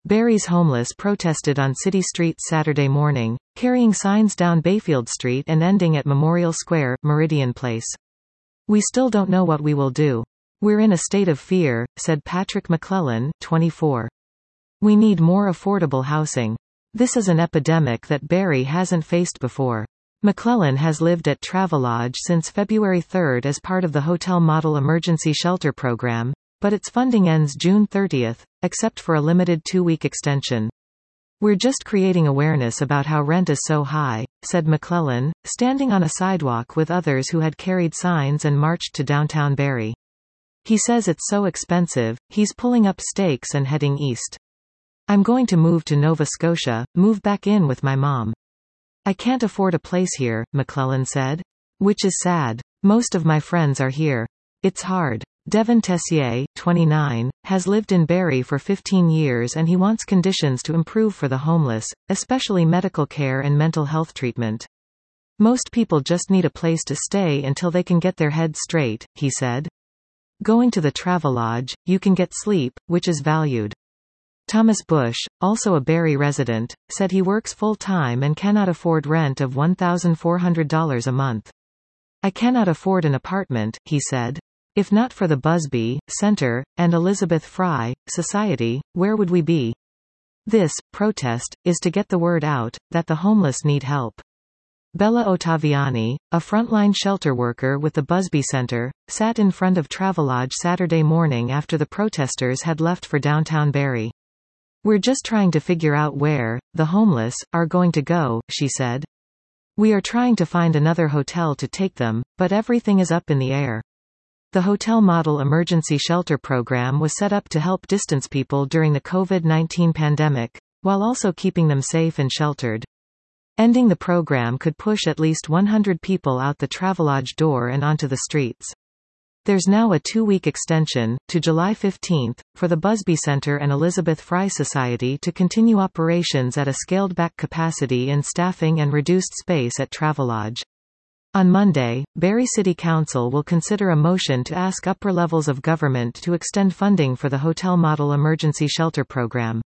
Barrie's homeless protested on City Street Saturday morning, carrying signs down Bayfield Street and ending at Memorial Square, Meridian Place. "We still don't know what we will do. We're in a state of fear," said Patrick McClellan, 24. "We need more affordable housing. This is an epidemic that Barrie hasn't faced before." McClellan has lived at Travelodge since February 3 as part of the Hotel Model Emergency Shelter Program, but its funding ends June 30, except for a limited 2-week extension. "We're just creating awareness about how rent is so high," said McClellan, standing on a sidewalk with others who had carried signs and marched to downtown Barrie. He says it's so expensive, he's pulling up stakes and heading east. "I'm going to move to Nova Scotia, move back in with my mom. I can't afford a place here," McClellan said. "Which is sad. Most of my friends are here. It's hard." Devin Tessier, 29, has lived in Barrie for 15 years and he wants conditions to improve for the homeless, especially medical care and mental health treatment. "Most people just need a place to stay until they can get their heads straight," he said. "Going to the Travelodge, you can get sleep, which is valued." Thomas Bush, also a Barrie resident, said he works full-time and cannot afford rent of $1,400 a month. "I cannot afford an apartment," he said. "If not for the Busby Center and Elizabeth Fry Society, where would we be?" This protest is to get the word out that the homeless need help. Bella Ottaviani, a frontline shelter worker with the Busby Center, sat in front of Travelodge Saturday morning after the protesters had left for downtown Barrie. "We're just trying to figure out where the homeless are going to go," she said. "We are trying to find another hotel to take them, but everything is up in the air." The Hotel Model Emergency Shelter Program was set up to help distance people during the COVID-19 pandemic, while also keeping them safe and sheltered. Ending the program could push at least 100 people out the Travelodge door and onto the streets. There's now a 2-week extension, to July 15, for the Busby Center and Elizabeth Fry Society to continue operations at a scaled-back capacity in staffing and reduced space at Travelodge. On Monday, Barrie City Council will consider a motion to ask upper levels of government to extend funding for the Hotel Model Emergency Shelter Program.